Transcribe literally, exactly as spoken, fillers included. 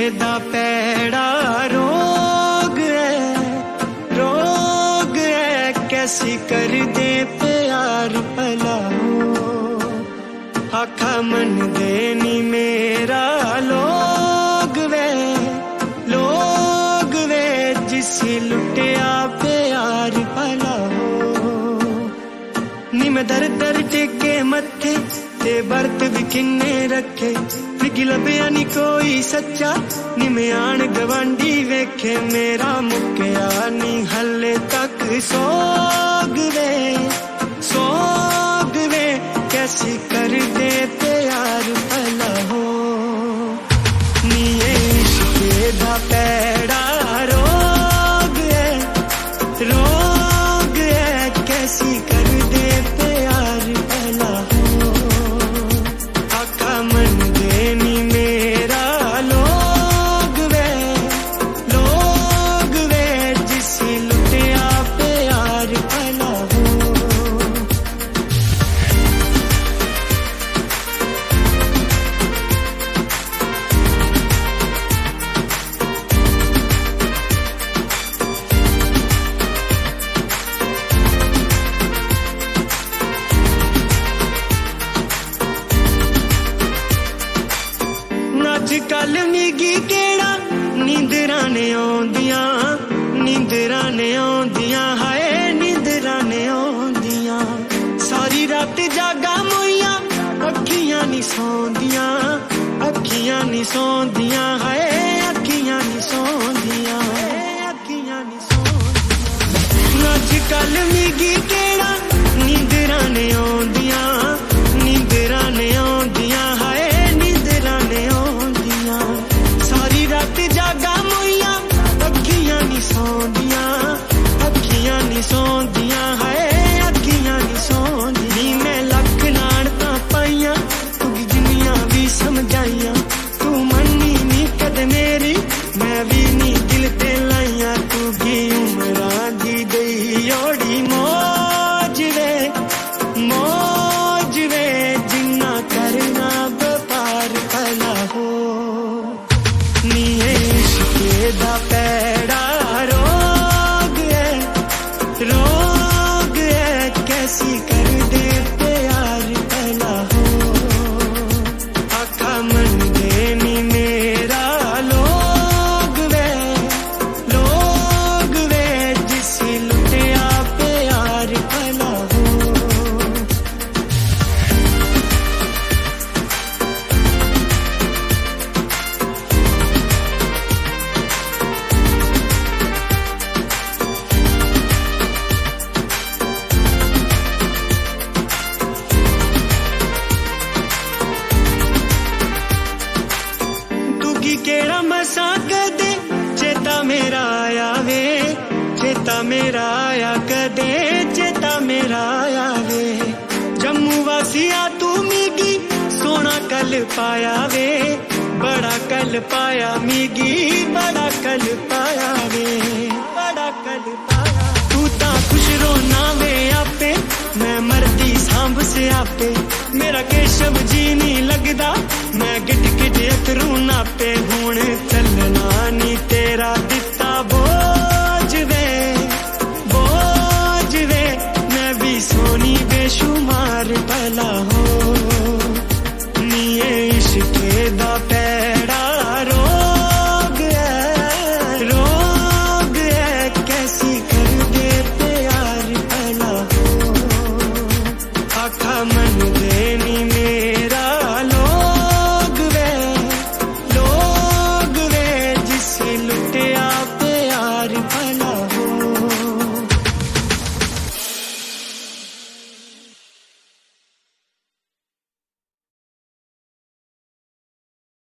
दा पैड़ा रोग है, रोग है कैसी कर दे प्यार भला हो। आखा मन देनी मेरा लोग वे, लोग वे जिसी लुटिया प्यार भला हो। नी मैं दर दर टेके मत्थे ते बरत भी किन्ने रखे, विकी लभया नी कोई सच्चा, नी मैं आन गवांडी वेखे मेरा मुक्या नी हले तक। सोग वे सोग वे कैसी कर दे प्यार भला हो। नी इश्क़ दा पैड़ा रोग है, रोग है कैसी कर दे प्यार भला हो। आका मन देनी मेरा लोग वे, लोग वे जिसी लुटिया प्यार भला हो। अजकल मिगी केड़ा नींदरां ने आउंदियां, नींदरां ने आउंदियां हाय नींदरां ने आउंदियां। सारी रात जागा मोइयां अखियां नी सौंदियां, अखियां नी सौंदियां हाय अखियां नी सौंदियां, अखियां नी सौंदियां। अजकल मिगी केड़ा नींदरां ने आउंदियां, नींदरां ने आउंदियां हाय नींदरां ने आउंदियां। सारी रात जागा मोइयां अखियां नी सौंदियां, अखियां नी सौंदियां हाय अखियां नी सौंदियां। मैं लख लानतां पाइयां तू जिन्नियां भी समझाइयां, तू मन्नी नी कदे मेरी मैं भी नी दिल ते लाइयां। तू की उमरां दी दई ओड़ी मौज वे, मौज वे जिन्ना करना व्यापार भला हो। नी इश्क़ दा पैड़ा रोग है, रोग है कैसी कर दे प्यार भला हो। आखा मन देनी मेरा लोग वे, लोग वे जिसी लुटिया प्यार भला हो। केड़ा मसा कदे चेता मेरा आया वे, चेता मेरा आया कदे चेता मेरा आया वे। जम्मू वासिया तू मिगी सोना कल पाया वे, बड़ा कल पाया मिगी बड़ा कल पाया वे, बड़ा कल पाया। तू ता खुश रोना वे आपे मैं मरदी सांभ से आपे, मेरा केशव जी नहीं लगदा मैं गिट गिट अतरू नापे। हुण चलना नी तेरा दिता बोझ वे, बोझ वे मैं भी सोनी बेशुमार भला हो। नी इश्क़ दा